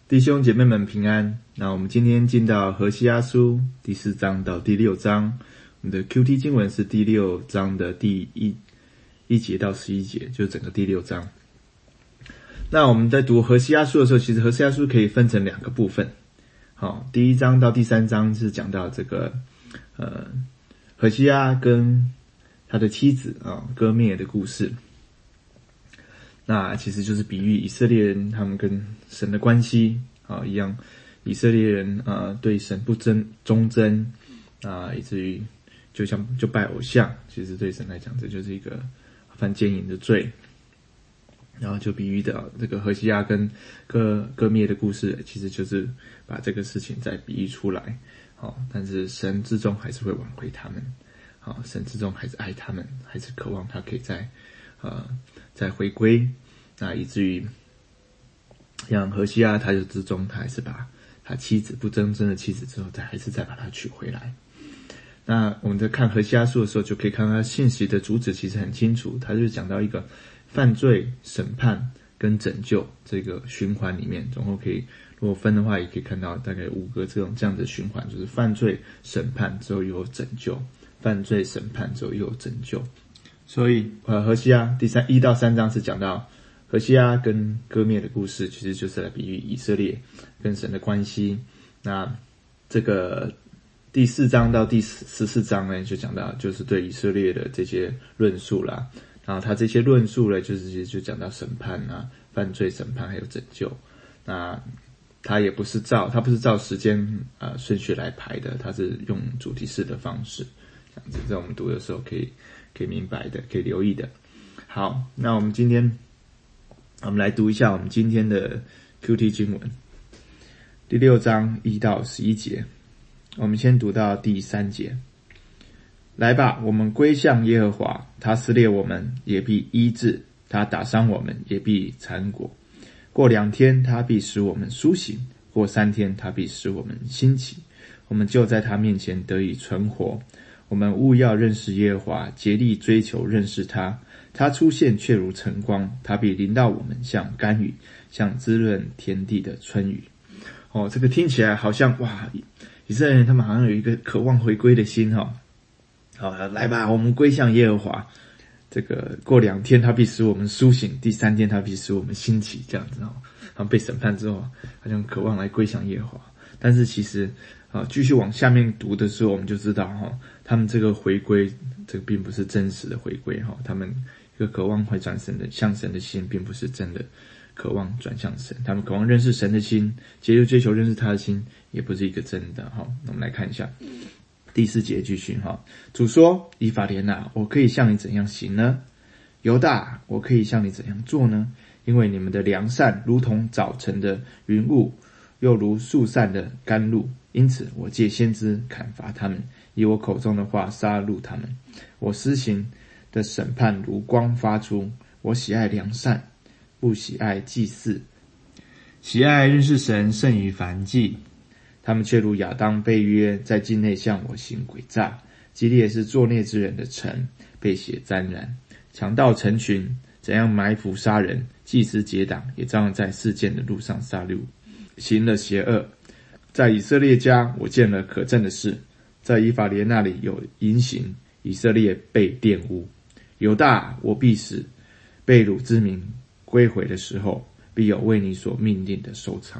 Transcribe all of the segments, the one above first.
弟兄姐妹们平安。那我们今天进到何西阿书第4章到第6章，我们的 QT 经文是第6章的第一节到11节，就是整个第6章。那我们在读何西阿书的时候，其实何西阿书可以分成2个部分。好，第1章到第3章是讲到这个何西阿跟他的妻子歌灭的故事。那其实就是比喻以色列人他们跟神的关系一样，以色列人对神不忠贞以至于就拜偶像，其实对神来讲这就是一个犯奸淫的罪。然后就比喻的这个何西阿跟歌灭的故事，其实就是把这个事情再比喻出来。但是神之中还是会挽回他们，神之中还是爱他们，还是渴望他可以再回归，以至于像何西阿他就之中他还是把他妻子不忠贞的妻子之后还是再把他娶回来。那我们在看何西阿书的时候，就可以看到他信息的主旨其实很清楚，他就讲到一个犯罪、审判跟拯救这个循环里面，总共可以如果分的话，也可以看到大概5个这样的循环，就是犯罪、审判之后又有拯救，犯罪、审判之后又有拯救。所以何西阿第1到3章是讲到何西阿跟歌灭的故事，其实就是来比喻以色列跟神的关系。那这个第4章到第14章呢，就讲到就是对以色列的这些论述啦。然后他这些论述呢，其实就讲到审判犯罪、审判还有拯救。那他不是照时间顺序来排的，他是用主题式的方式，这样子在我们读的时候可以明白的，可以留意的。好，那我们来读一下我们今天的 QT 经文，第6章1到11节。我们先读到第3节。来吧，我们归向耶和华，他撕裂我们，也必医治；他打伤我们，也必缠裹。过2天，他必使我们苏醒；过3天，他必使我们兴起。我们就在他面前得以存活。我们务要认识耶和华，竭力追求认识他。他出现却如晨光，他必临到我们，像甘雨，像滋润天地的春雨。这个听起来好像以色列人他们好像有一个渴望回归的心来吧，我们归向耶和华。这个过2天他必使我们苏醒，第3天他必使我们兴起，这样子被审判之后好像渴望来归向耶和华。但是其实继续往下面读的时候，我们就知道他们这个回归这个并不是真实的回归他们一个渴望回转向神的心，并不是真的渴望转向神。他们渴望认识神的心，竭力追求认识他的心，也不是一个真的那我们来看一下第4节继续主说：以法莲啊，我可以向你怎样行呢？犹大，我可以向你怎样做呢？因为你们的良善如同早晨的云雾，又如速散的甘露，因此我借先知砍伐他们，以我口中的话杀戮他们。我施行的审判如光发出，我喜爱良善，不喜爱祭祀，喜爱认识神胜于燔祭。他们却如亚当被约，在境内向我行诡诈。基列是作孽之人的城，被血沾染，强盗成群，怎样埋伏杀人，祭司结党，也照样在世界的路上杀戮，行了邪恶。在以色列家，我见了可憎的事，在以法莲那里有淫行，以色列被玷污。犹大，我必使被掳之民归回的时候，必有为你所命令的收场。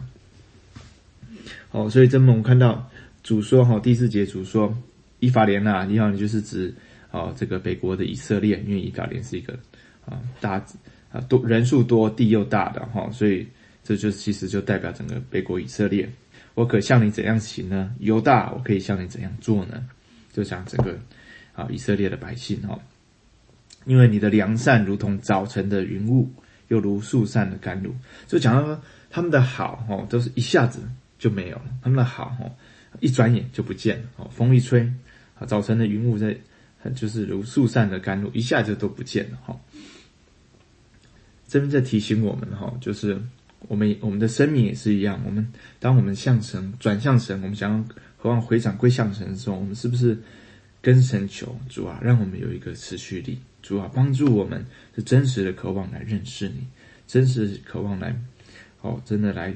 所以我们看到主说第4节主说以法莲啊，以法莲就是指这个北国的以色列，因为以法莲是一个人数多地又大的所以这就其实就代表整个北国以色列。我可向你怎样行呢？犹大，我可以向你怎样做呢？就讲整个以色列的百姓因为你的良善如同早晨的云雾，又如速散的甘露。就讲到他们的好都是一下子就没有了，他们的好一转眼就不见了风一吹早晨的云雾就是如速散的甘露，一下就都不见了这边在提醒我们就是我们的生命也是一样，当我们向神转向神，我们想要渴望回转归向神的时候，我们是不是跟神求主让我们有一个持续力，主帮助我们是真实的渴望来认识你，真实的渴望来真的来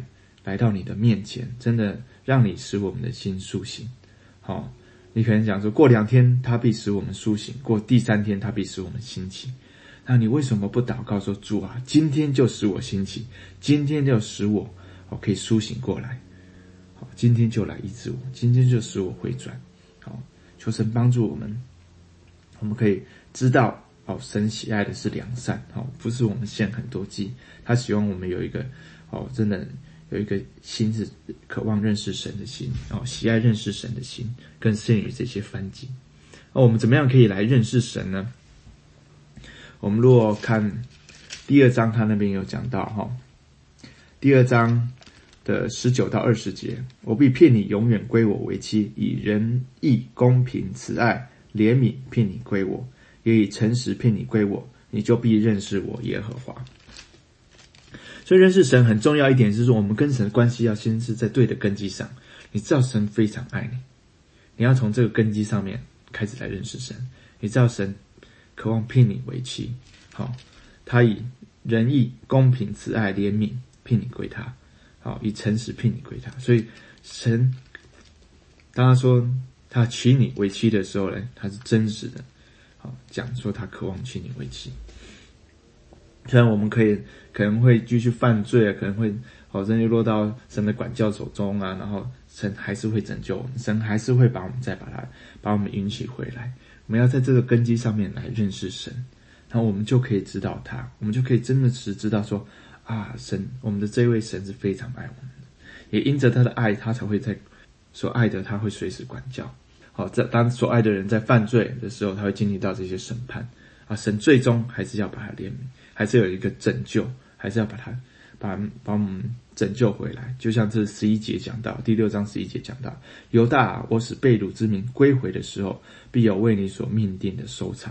来到你的面前，真的让你使我们的心苏醒。好，你可能讲说过2天他必使我们苏醒，过第3天他必使我们兴起。那你为什么不祷告说，主啊，今天就使我兴起，今天就使我可以苏醒过来，好，今天就来医治我，今天就使我回转。好，求神帮助我们，我们可以知道神喜爱的是良善，不是我们献很多祭，他希望我们有一个真的有一个心是渴望认识神的心，喜爱认识神的心，更胜于这些燔祭。我们怎么样可以来认识神呢？我们如果看第2章，他那边有讲到第2章的19到20节，我必骗你永远归我为妻，以仁义、公平、慈爱、怜悯骗你归我，也以诚实骗你归我，你就必认识我耶和华。所以认识神很重要一点是说，我们跟神的关系要先是在对的根基上。你知道神非常爱你，你要从这个根基上面开始来认识神。你知道神渴望聘你为妻，好，他以仁义、公平、慈爱、怜悯聘你归他，好，以诚实聘你归他。所以神当他说他娶你为妻的时候呢，他是真实的，好，讲说他渴望娶你为妻。虽然我们可能会继续犯罪啊，可能会真的落到神的管教手中啊，然后神还是会拯救我们，神还是会把我们把我们引起回来。我们要在这个根基上面来认识神，然后我们就可以知道他，我们就可以真的是知道说神，我们的这位神是非常爱我们的，也因着他的爱，他才会在所爱的他会随时管教。好，当所爱的人在犯罪的时候，他会经历到这些审判神最终还是要把他怜悯，还是有一个拯救，还是要把我们拯救回来。就像这11节讲到，第6章11节讲到，犹大，我使被掳之民归回的时候，必有为你所命定的收场。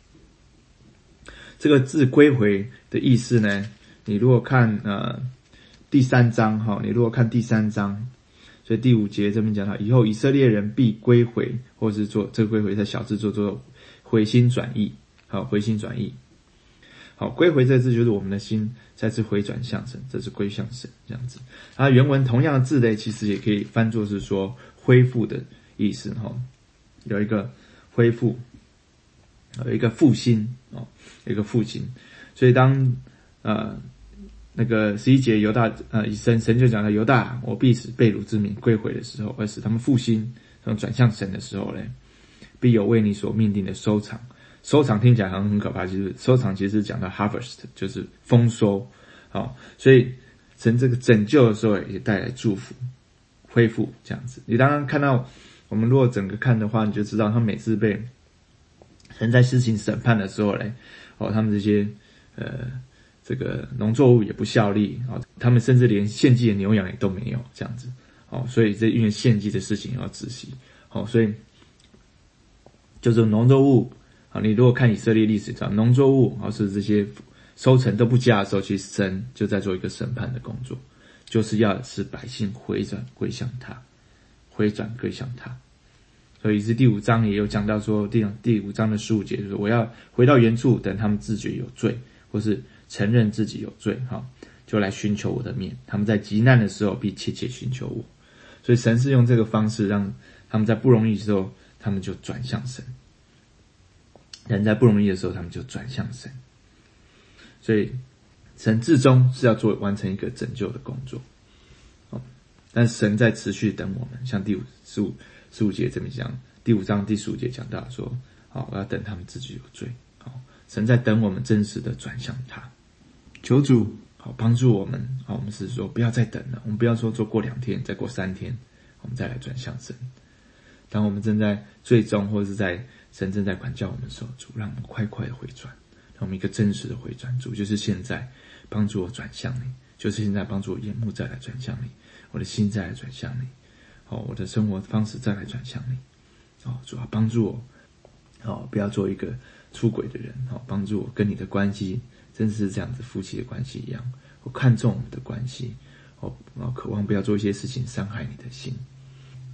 这个字归回的意思呢，你如果看第3章你如果看第3章，所以第5节这边讲到，以后以色列人必归回，或是做这个归回在小字做回心转意，好，回心转意。好，归回这字就是我们的心再次回转向神，这是归向神这样子。原文同样的字呢，其实也可以翻作是说恢复的意思有一个恢复，有一个复兴有一个复兴。所以当那个11节犹大神就讲到，犹大，我必使被掳之民归回的时候，而使他们复兴转向神的时候呢，必有为你所命定的收场。收场听起来好像很可怕，其实收场其实讲到 harvest， 就是丰收。所以神这个拯救的时候也带来祝福、恢复这样子。你当然看到，我们如果整个看的话，你就知道他每次被神在施行审判的时候呢，他们这些这个农作物也不效力，他们甚至连献祭的牛羊也都没有这样子。所以这因为献祭的事情要仔细。所以就是农作物，你如果看以色列历史上，农作物是这些收成都不佳的时候，其实神就在做一个审判的工作，就是要使百姓回转归向他。所以是第5章也有讲到说，第5章的15节就是我要回到原处，等他们自觉有罪，或是承认自己有罪，就来寻求我的面。他们在极难的时候必切切寻求我。所以神是用这个方式让他们在不容易的时候，他们就转向神。人在不容易的时候，他们就转向神。所以神至终是要完成一个拯救的工作。但神在持续等我们，像第15节这边讲，第5章第15节讲到说，我要等他们自己有罪。神在等我们真实的转向他。求主帮助我们，我们是说不要再等了，我们不要说过2天，再过3天，我们再来转向神。当我们正在最终或是在神正在管教我们的时候，主让我们快快的回转，让我们一个真实的回转。主就是现在帮助我转向你，就是现在帮助我眼目再来转向你，我的心再来转向你，我的生活方式再来转向你。主要帮助我不要做一个出轨的人，帮助我跟你的关系真是这样子夫妻的关系一样，我看重我们的关系，渴望不要做一些事情伤害你的心。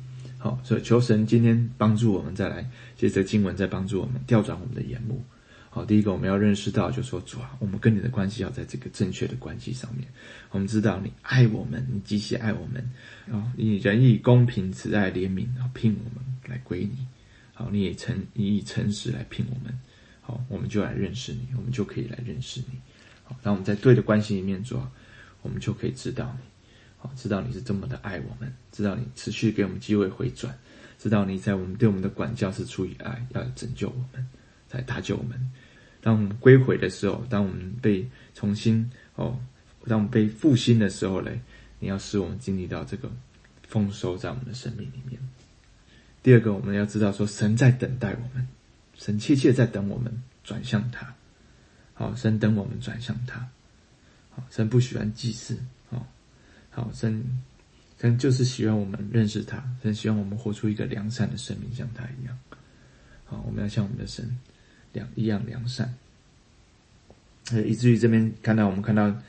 所以求神今天帮助我们，再来借着经文再帮助我们调转我们的眼目， 好，第一个我们要认识到，就是说主啊，我们跟你的关系要在这个正确的关系上面。我们知道你爱我们，你极其爱我们，你仁义、公平、慈爱、怜悯，聘我们来归你。好，你以诚实来聘我们。好，我们就来认识你，我们就可以来认识你。好，当我们在对的关系里面主啊，我们就可以知道你。好，知道你是这么的爱我们，知道你持续给我们机会回转，知道你在对我们的管教是出于爱，要拯救我们，来搭救我们。当我们归回的时候，当我们被重新当我们被复兴的时候嘞，你要使我们经历到这个丰收在我们的生命里面。第二个，我们要知道说，神在等待我们，神切切在等我们转向他。好，神等我们转向他。好，神不喜欢祭祀。好，神就是喜欢我们认识他，神希望我们活出一个良善的生命，像他一样。好，我们要像我们的神一样良善。以至于这边我们看到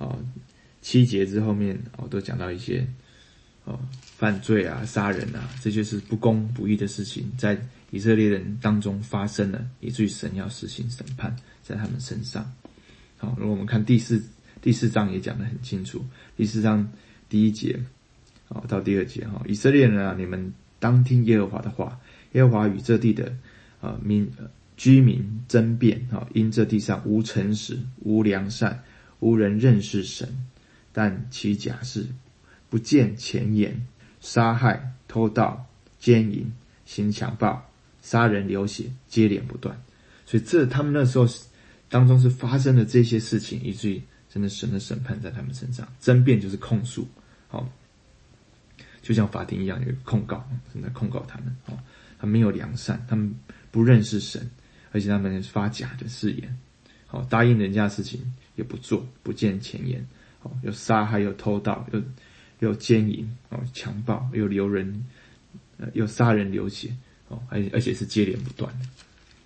7节之后面都讲到一些犯罪啊、杀人啊，这就是不公不义的事情，在以色列人当中发生了，以至于神要实行审判在他们身上。好，如果我们看第四章也讲得很清楚，第4章第1节到第2节，以色列人啊，你们当听耶和华的话，耶和华与这地的居民争辩，因这地上无诚实、无良善、无人认识神，但其假是不见前言，杀害、偷盗、奸淫、行强暴、杀人流血，接连不断。所以他们那时候当中是发生了这些事情，以至于真的神的审判在他们身上。争辩就是控诉，就像法庭一样，有一个控告，神在控告他们。他们没有良善，他们不认识神，而且他们发假的誓言，答应人家的事情也不做，不见前言，又杀害，又偷盗，又奸淫，强暴，又杀人流血，而且是接连不断的。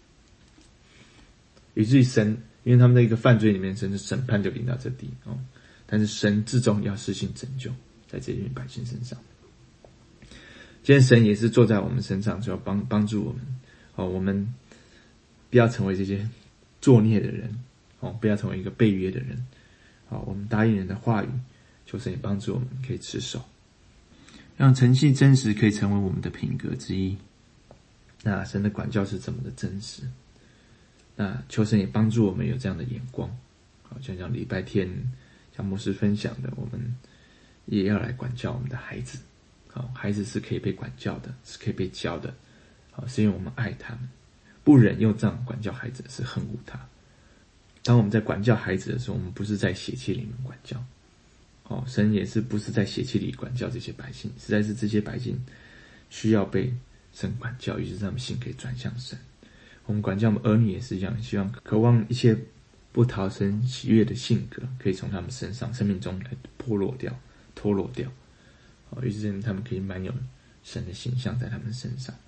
以至于神，因为他们的一个犯罪里面，神的审判就临到这地，但是神至终要施行拯救在这群百姓身上。今天神也是坐在我们身上，就要帮助我们，我们不要成为这些作孽的人，不要成为一个背约的人，我们答应人的话语，求神也帮助我们可以持守，让诚信真实可以成为我们的品格之一。那神的管教是这么的真实，那求神也帮助我们有这样的眼光，就像礼拜天像牧师分享的，我们也要来管教我们的孩子。孩子是可以被管教的，是可以被教的，是因为我们爱他们，不忍用这样管教孩子，是恨恶他。当我们在管教孩子的时候，我们不是在血气里面管教，神也是不是在血气里管教这些百姓，实在是这些百姓需要被神管教，于是他们心可以转向神。我们管教我们儿女也是一样，希望渴望一些不讨神喜悦的性格可以从他们身上生命中来脱落掉，于是他们可以满有神的形象在他们身上。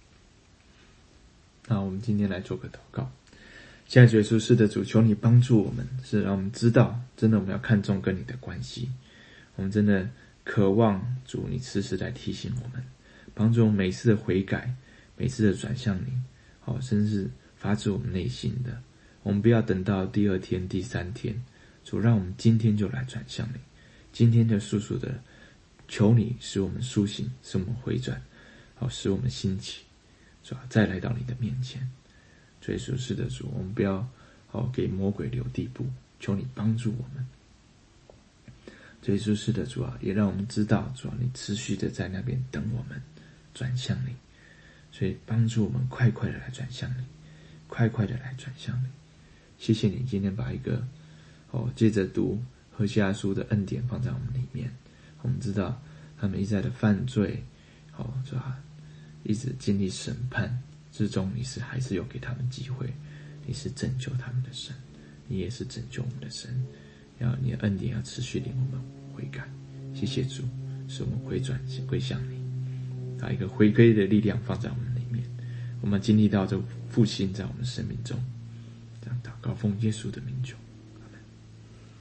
那我们今天来做个祷告。现在主耶稣，是的主，求你帮助我们，是让我们知道真的我们要看重跟你的关系，我们真的渴望主你时时来提醒我们，帮助我们每次的悔改，每次的转向你，甚至发自我们内心的，我们不要等到第2天第3天，主让我们今天就来转向你，今天就速速的求你使我们苏醒，使我们回转，使我们兴起，主再来到你的面前。主耶稣，是的主，我们不要给魔鬼留地步，求你帮助我们。主耶稣，是的主啊，也让我们知道主啊，你持续的在那边等我们转向你，所以帮助我们快快的来转向你，快快的来转向你。谢谢你今天把一个接着读何西阿书的恩典放在我们里面。我们知道他们一再的犯罪，是吧？一直经历审判之中，你还是有给他们机会，你是拯救他们的神，你也是拯救我们的神。你的恩典要持续领我们悔改。谢谢主，使我们回转归向你，把一个回归的力量放在我们里面，我们经历到这复兴在我们生命中。这样祷告，奉耶稣的名求。